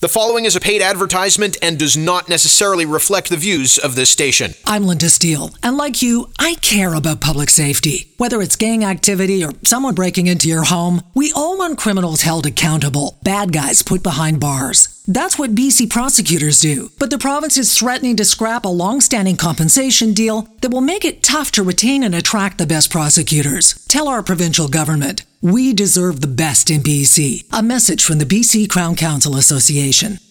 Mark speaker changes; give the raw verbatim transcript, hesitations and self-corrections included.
Speaker 1: The following is a paid advertisement and does not necessarily reflect the views of this station.
Speaker 2: I'm Linda Steele, and like you, I care about public safety. Whether it's gang activity or someone breaking into your home, we all want criminals held accountable, bad guys put behind bars. That's what B C prosecutors do, but the province is threatening to scrap a long-standing compensation deal that will make it tough to retain and attract the best prosecutors. Tell our provincial government, we deserve the best in B C. A message from the B C Crown Counsel Association.